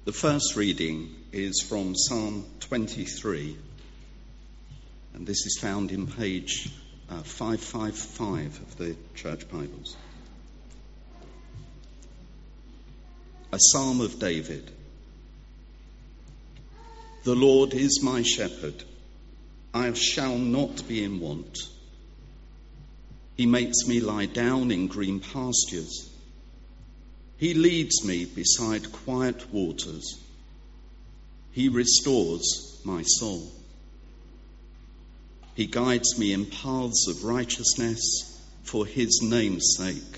The first reading is from Psalm 23, and this is found in page 555 of the Church Bibles. A Psalm of David. The Lord is my shepherd, I shall not be in want. He makes me lie down in green pastures. He leads me beside quiet waters. He restores my soul. He guides me in paths of righteousness for his name's sake.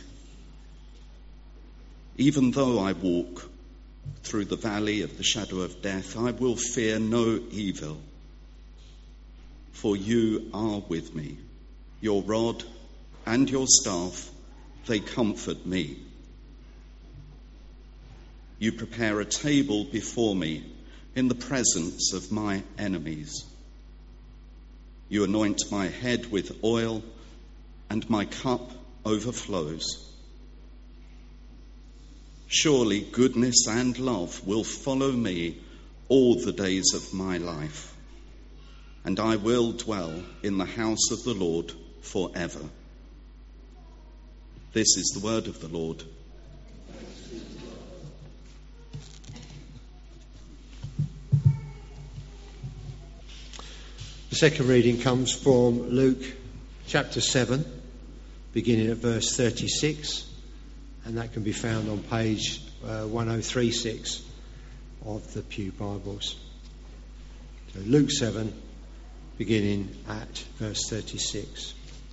Even though I walk through the valley of the shadow of death, I will fear no evil. For you are with me. Your rod and your staff, they comfort me. You prepare a table before me in the presence of my enemies. You anoint my head with oil, and my cup overflows. Surely goodness and love will follow me all the days of my life, and I will dwell in the house of the Lord forever. This is the word of the Lord. The second reading comes from Luke chapter 7, beginning at verse 36, and that can be found on page 1036 of the Pew Bibles. So Luke 7, beginning at verse 36.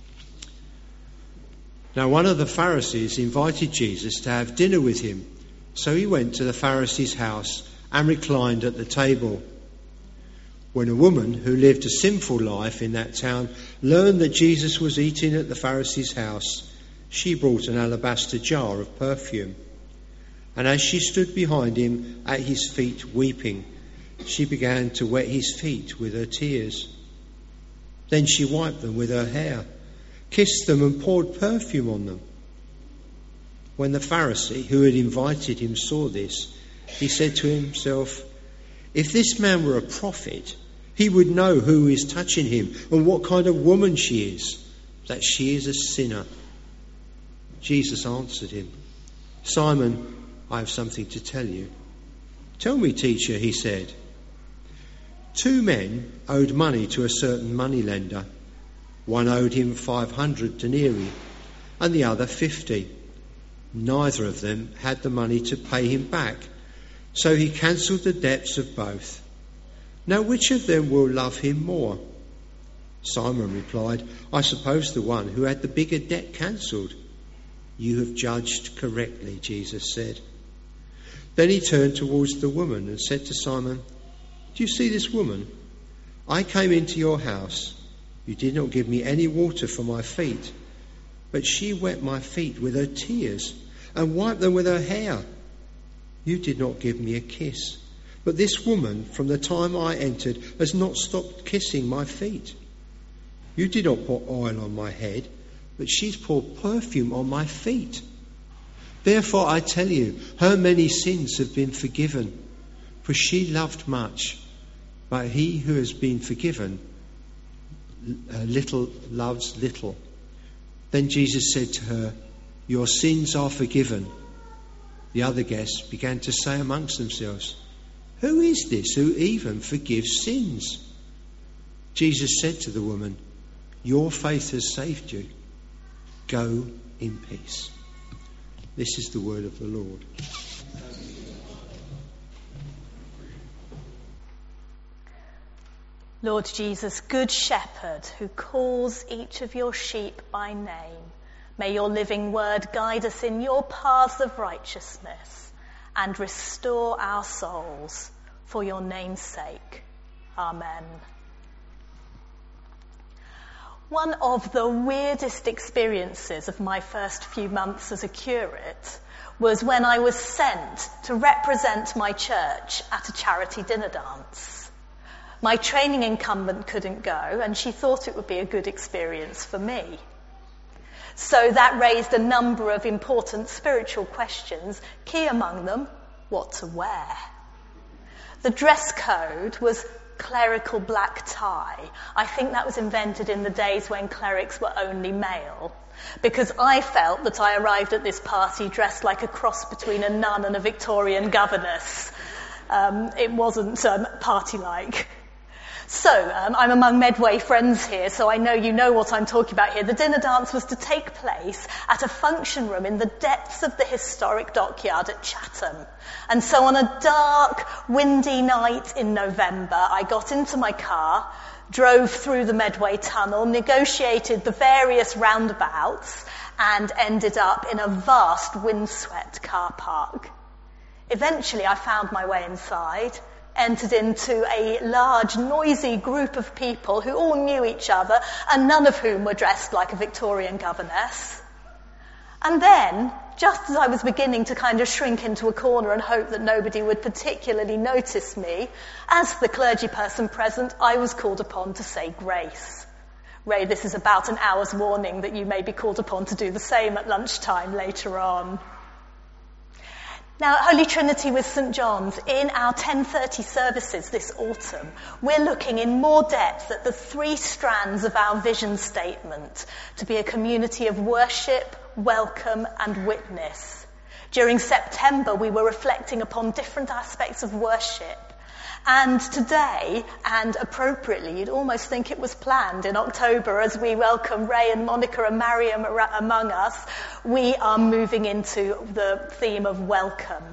Now one of the Pharisees invited Jesus to have dinner with him, so he went to the Pharisee's house and reclined at the table. When a woman who lived a sinful life in that town learned that Jesus was eating at the Pharisee's house, she brought an alabaster jar of perfume. And as she stood behind him at his feet weeping, she began to wet his feet with her tears. Then she wiped them with her hair, kissed them and poured perfume on them. When the Pharisee who had invited him saw this, he said to himself, "If this man were a prophet, he would know who is touching him and what kind of woman she is, that she is a sinner." Jesus answered him, "Simon, I have something to tell you." "Tell me, teacher," he said. 2 men owed money to a certain moneylender. One owed him 500 denarii and the other 50. Neither of them had the money to pay him back, so he cancelled the debts of both. Now which of them will love him more? Simon replied, "I suppose the one who had the bigger debt cancelled." "You have judged correctly," Jesus said. Then he turned towards the woman and said to Simon, "Do you see this woman? I came into your house. You did not give me any water for my feet, but she wet my feet with her tears and wiped them with her hair. You did not give me a kiss, but this woman, from the time I entered, has not stopped kissing my feet. You did not pour oil on my head, but she's poured perfume on my feet. Therefore I tell you, her many sins have been forgiven, for she loved much. But he who has been forgiven little loves little." Then Jesus said to her, "Your sins are forgiven." The other guests began to say amongst themselves, "Who is this who even forgives sins?" Jesus said to the woman, "Your faith has saved you. Go in peace." This is the word of the Lord. Lord Jesus, Good Shepherd, who calls each of your sheep by name, may your living word guide us in your paths of righteousness and restore our souls for your name's sake. Amen. One of the weirdest experiences of my first few months as a curate was when I was sent to represent my church at a charity dinner dance. My training incumbent couldn't go, and she thought it would be a good experience for me. So that raised a number of important spiritual questions, key among them, what to wear. The dress code was clerical black tie. I think that was invented in the days when clerics were only male, because I felt that I arrived at this party dressed like a cross between a nun and a Victorian governess. It wasn't party-like. So, I'm among Medway friends here, so I know you know what I'm talking about here. The dinner dance was to take place at a function room in the depths of the historic dockyard at Chatham. And so on a dark, windy night in November, I got into my car, drove through the Medway Tunnel, negotiated the various roundabouts, and ended up in a vast windswept car park. Eventually, I found my way inside, entered into a large, noisy group of people who all knew each other, and none of whom were dressed like a Victorian governess. And then, just as I was beginning to kind of shrink into a corner and hope that nobody would particularly notice me, as the clergy person present, I was called upon to say grace. Ray, this is about an hour's warning that you may be called upon to do the same at lunchtime later on. Now, at Holy Trinity with St. John's, in our 10:30 services this autumn, we're looking in more depth at the three strands of our vision statement to be a community of worship, welcome and witness. During September, we were reflecting upon different aspects of worship. And today, and appropriately, you'd almost think it was planned in October as we welcome Ray and Monica and Mariam among us, we are moving into the theme of welcome.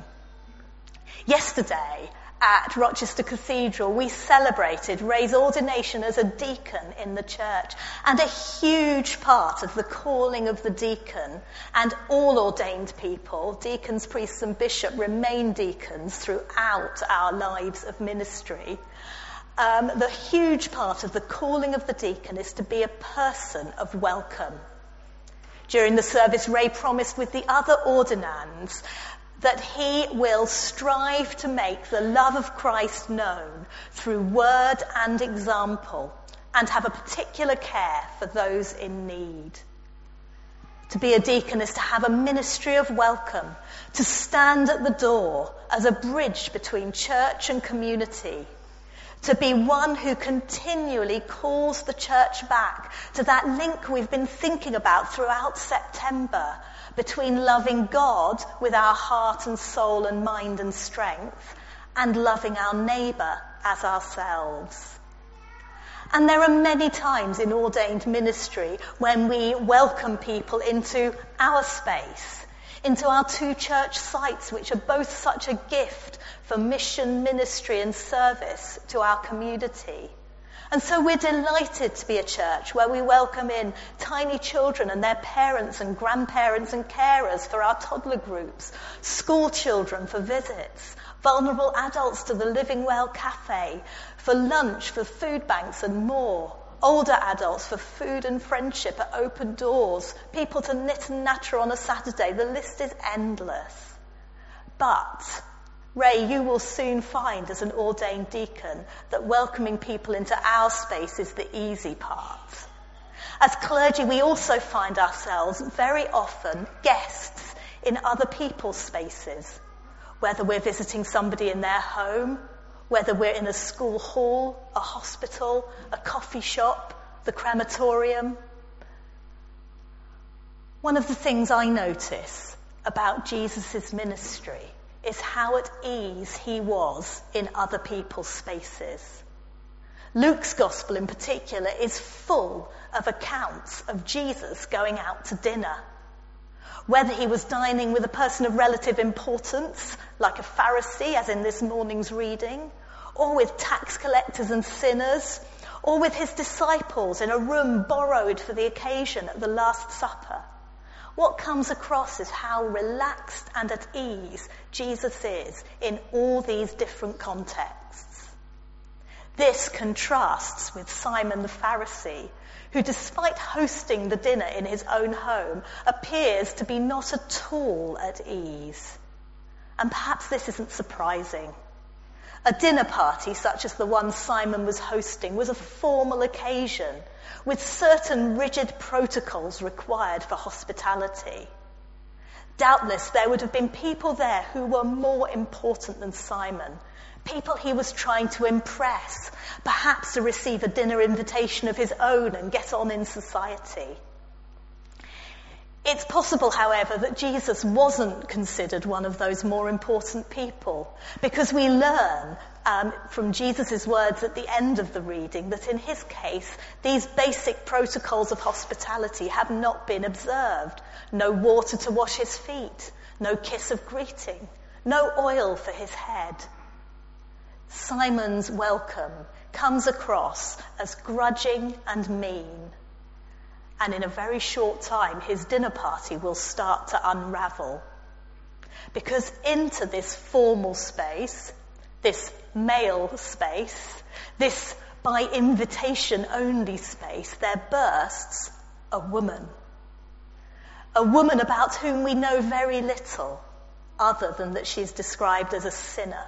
Yesterday, at Rochester Cathedral, we celebrated Ray's ordination as a deacon in the church, and a huge part of the calling of the deacon, and all ordained people, deacons, priests and bishop, remain deacons throughout our lives of ministry. The huge part of the calling of the deacon is to be a person of welcome. During the service, Ray promised with the other ordinands that he will strive to make the love of Christ known through word and example, and have a particular care for those in need. To be a deacon is to have a ministry of welcome, to stand at the door as a bridge between church and community, to be one who continually calls the church back to that link we've been thinking about throughout September, between loving God with our heart and soul and mind and strength, and loving our neighbour as ourselves. And there are many times in ordained ministry when we welcome people into our space, into our two church sites, which are both such a gift for mission, ministry and service to our community. And so we're delighted to be a church where we welcome in tiny children and their parents and grandparents and carers for our toddler groups, school children for visits, vulnerable adults to the Living Well Cafe, for lunch, for food banks and more, older adults for food and friendship at Open Doors, people to knit and natter on a Saturday. The list is endless. But Ray, you will soon find as an ordained deacon that welcoming people into our space is the easy part. As clergy, we also find ourselves very often guests in other people's spaces, whether we're visiting somebody in their home, whether we're in a school hall, a hospital, a coffee shop, the crematorium. One of the things I notice about Jesus' ministry is how at ease he was in other people's spaces. Luke's gospel in particular is full of accounts of Jesus going out to dinner. Whether he was dining with a person of relative importance, like a Pharisee, as in this morning's reading, or with tax collectors and sinners, or with his disciples in a room borrowed for the occasion at the Last Supper, what comes across is how relaxed and at ease Jesus is in all these different contexts. This contrasts with Simon the Pharisee, who, despite hosting the dinner in his own home, appears to be not at all at ease. And perhaps this isn't surprising. A dinner party such as the one Simon was hosting was a formal occasion with certain rigid protocols required for hospitality. Doubtless there would have been people there who were more important than Simon, people he was trying to impress, perhaps to receive a dinner invitation of his own and get on in society. It's possible, however, that Jesus wasn't considered one of those more important people, because we learn from Jesus' words at the end of the reading that in his case, these basic protocols of hospitality have not been observed. No water to wash his feet, no kiss of greeting, no oil for his head. Simon's welcome comes across as grudging and mean. And in a very short time, his dinner party will start to unravel. Because into this formal space, this male space, this by invitation only space, there bursts a woman. A woman about whom we know very little, other than that she's described as a sinner.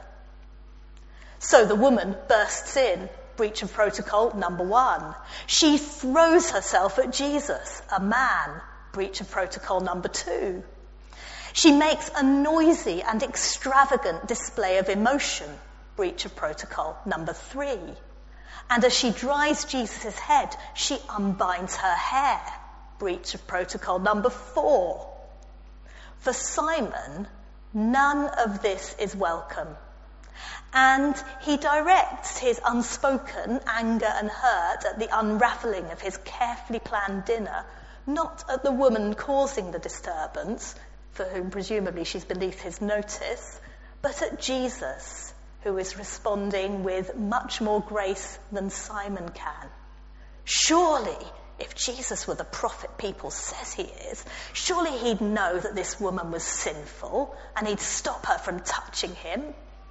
So the woman bursts in. Breach of protocol number 1. She throws herself at Jesus, a man. Breach of protocol number 2. She makes a noisy and extravagant display of emotion. Breach of protocol number 3. And as she dries Jesus' head, she unbinds her hair. Breach of protocol number 4. For Simon, none of this is welcome. And he directs his unspoken anger and hurt at the unravelling of his carefully planned dinner, not at the woman causing the disturbance, for whom presumably she's beneath his notice, but at Jesus, who is responding with much more grace than Simon can. Surely, if Jesus were the prophet people says he is, surely he'd know that this woman was sinful and he'd stop her from touching him.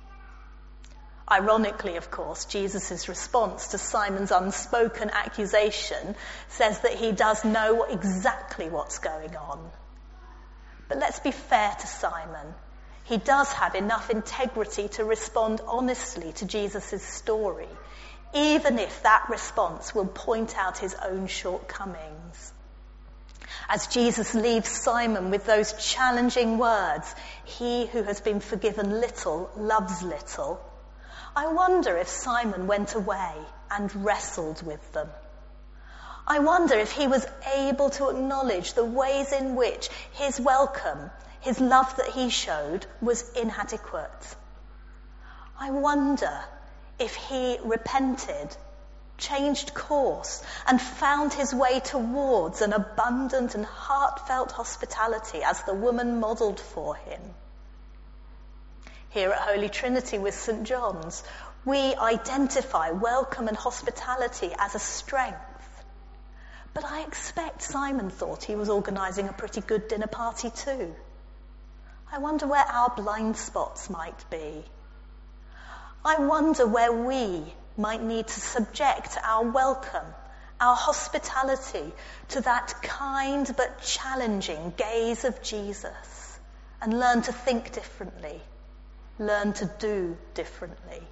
Ironically, of course, Jesus' response to Simon's unspoken accusation says that he does know exactly what's going on. But let's be fair to Simon. He does have enough integrity to respond honestly to Jesus' story, even if that response will point out his own shortcomings. As Jesus leaves Simon with those challenging words, "He who has been forgiven little loves little," I wonder if Simon went away and wrestled with them. I wonder if he was able to acknowledge the ways in which his welcome, his love that he showed, was inadequate. I wonder if he repented, changed course, and found his way towards an abundant and heartfelt hospitality as the woman modelled for him. Here at Holy Trinity with St. John's, we identify welcome and hospitality as a strength. But I expect Simon thought he was organising a pretty good dinner party too. I wonder where our blind spots might be. I wonder where we might need to subject our welcome, our hospitality, to that kind but challenging gaze of Jesus and learn to think differently. Learn to do differently.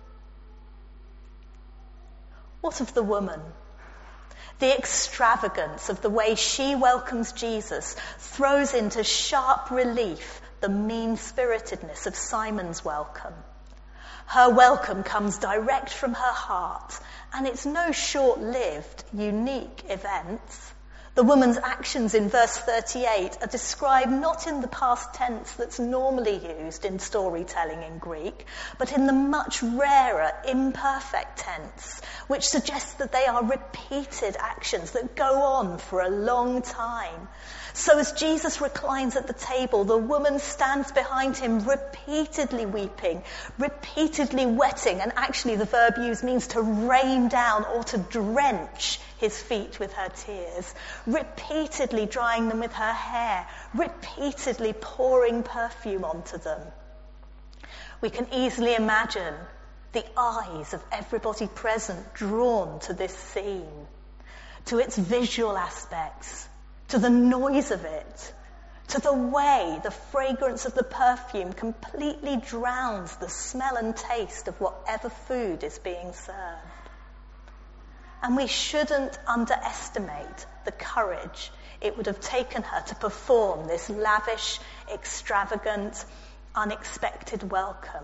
What of the woman? The extravagance of the way she welcomes Jesus throws into sharp relief the mean-spiritedness of Simon's welcome. Her welcome comes direct from her heart, and it's no short-lived, unique event. The woman's actions in verse 38 are described not in the past tense that's normally used in storytelling in Greek, but in the much rarer imperfect tense, which suggests that they are repeated actions that go on for a long time. So as Jesus reclines at the table, the woman stands behind him, repeatedly weeping, repeatedly wetting, and actually the verb used means to rain down or to drench his feet with her tears, repeatedly drying them with her hair, repeatedly pouring perfume onto them. We can easily imagine the eyes of everybody present drawn to this scene, to its visual aspects, to the noise of it, to the way the fragrance of the perfume completely drowns the smell and taste of whatever food is being served. And we shouldn't underestimate the courage it would have taken her to perform this lavish, extravagant, unexpected welcome.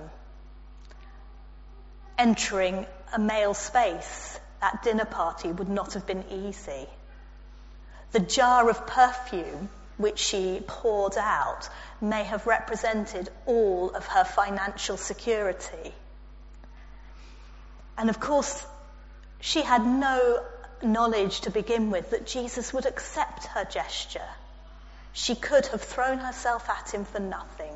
Entering a male space at dinner party would not have been easy. The jar of perfume which she poured out may have represented all of her financial security. And of course, she had no knowledge to begin with that Jesus would accept her gesture. She could have thrown herself at him for nothing.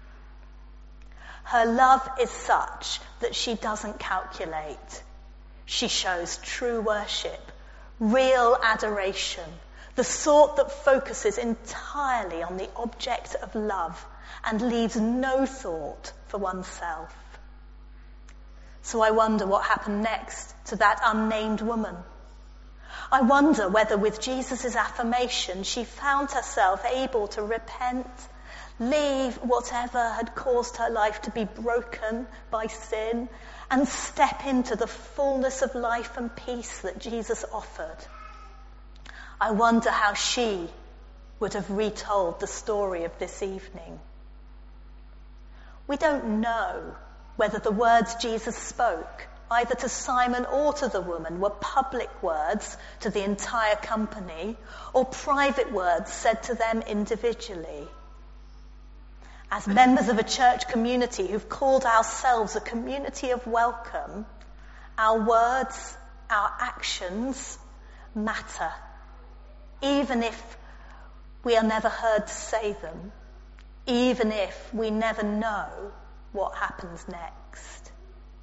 Her love is such that she doesn't calculate. She shows true worship, real adoration, the sort that focuses entirely on the object of love and leaves no thought for oneself. So I wonder what happened next to that unnamed woman. I wonder whether with Jesus' affirmation she found herself able to repent, leave whatever had caused her life to be broken by sin, and step into the fullness of life and peace that Jesus offered. I wonder how she would have retold the story of this evening. We don't know whether the words Jesus spoke, either to Simon or to the woman, were public words to the entire company or private words said to them individually. As members of a church community who've called ourselves a community of welcome, our words, our actions matter, even if we are never heard to say them, even if we never know what happens next.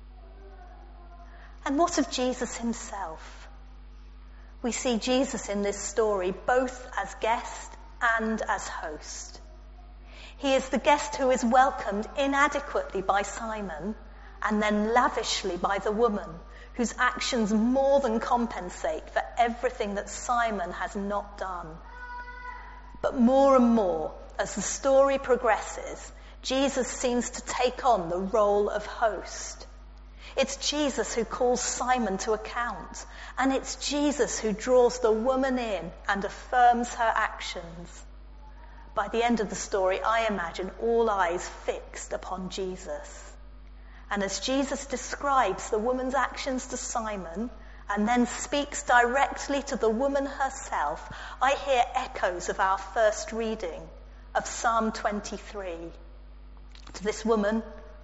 And what of Jesus himself? We see Jesus in this story both as guest and as host. He is the guest who is welcomed inadequately by Simon and then lavishly by the woman, whose actions more than compensate for everything that Simon has not done. But more and more, as the story progresses, Jesus seems to take on the role of host. It's Jesus who calls Simon to account, and it's Jesus who draws the woman in and affirms her actions. By the end of the story, I imagine all eyes fixed upon Jesus. And as Jesus describes the woman's actions to Simon and then speaks directly to the woman herself, I hear echoes of our first reading of Psalm 23. To this woman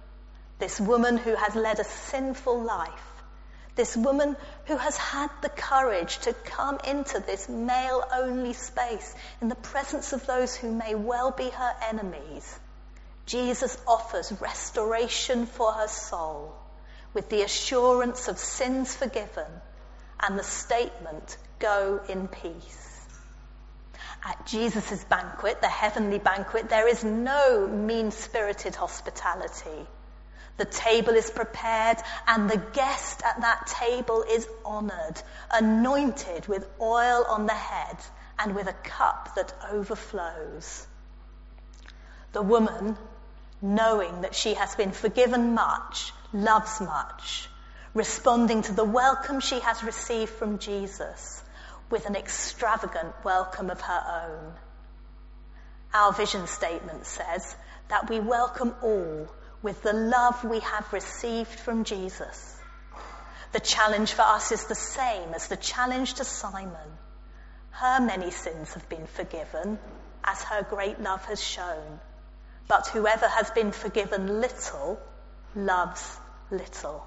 who has led a sinful life, this woman who has had the courage to come into this male-only space in the presence of those who may well be her enemies, Jesus offers restoration for her soul with the assurance of sins forgiven and the statement, "Go in peace." At Jesus' banquet, the heavenly banquet, there is no mean-spirited hospitality. The table is prepared and the guest at that table is honoured, anointed with oil on the head and with a cup that overflows. The woman, knowing that she has been forgiven much, loves much, responding to the welcome she has received from Jesus with an extravagant welcome of her own. Our vision statement says that we welcome all with the love we have received from Jesus. The challenge for us is the same as the challenge to Simon. Her many sins have been forgiven, as her great love has shown. But whoever has been forgiven little, loves little.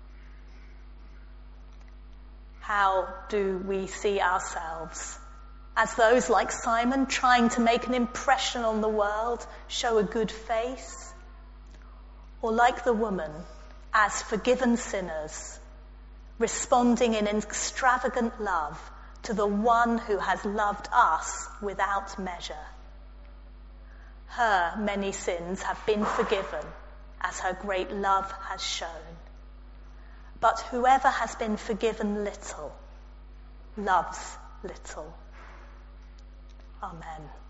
How do we see ourselves? As those like Simon trying to make an impression on the world, show a good face? Or like the woman, as forgiven sinners, responding in extravagant love to the one who has loved us without measure? Her many sins have been forgiven, as her great love has shown. But whoever has been forgiven little, loves little. Amen.